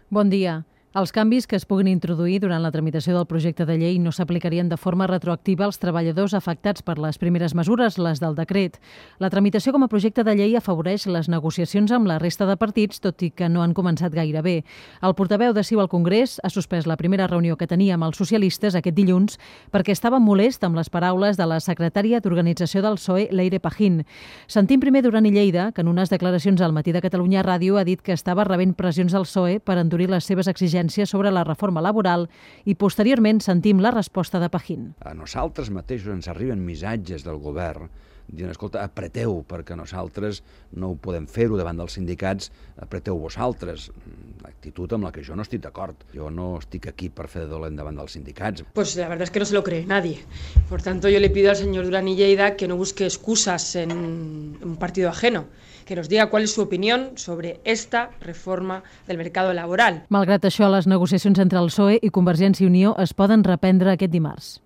Bon dia. Els canvis que es puguin introduir durant la tramitació del projecte de llei no s'aplicarien de forma retroactiva als treballadors afectats per les primeres mesures, les del decret. La tramitació com a projecte de llei afavoreix les negociacions amb la resta de partits, tot i que no han començat gaire bé. El portaveu de CiU al Congrés ha suspès la primera reunió que tenia amb els socialistes aquest dilluns perquè estava molest amb les paraules de la secretària d'Organització del PSOE, Leire Pajín. Sentim primer Duran i Lleida, que en unes declaracions al Matí de Catalunya Ràdio ha dit que estava rebent pressions del PSOE per endurir les seves exigències sobre la reforma laboral i posteriorment sentim la resposta de Pajín. A nosaltres mateixos ens arriben missatges del govern dient, escolta, apreteu, perquè nosaltres no ho podem fer-ho davant dels sindicats, apreteu vosaltres. Actitud amb la que jo no estic d'acord. Jo no estic aquí per fer de dolent davant dels sindicats. Pues la verdad es que no se lo cree nadie. Por tanto, yo le pido al señor Duran y Lleida que no busque excusas en un partido ajeno, que nos diga cuál es su opinión sobre esta reforma del mercado laboral. Malgrat això, les negociacions entre el PSOE i Convergència i Unió es poden reprendre aquest dimarts.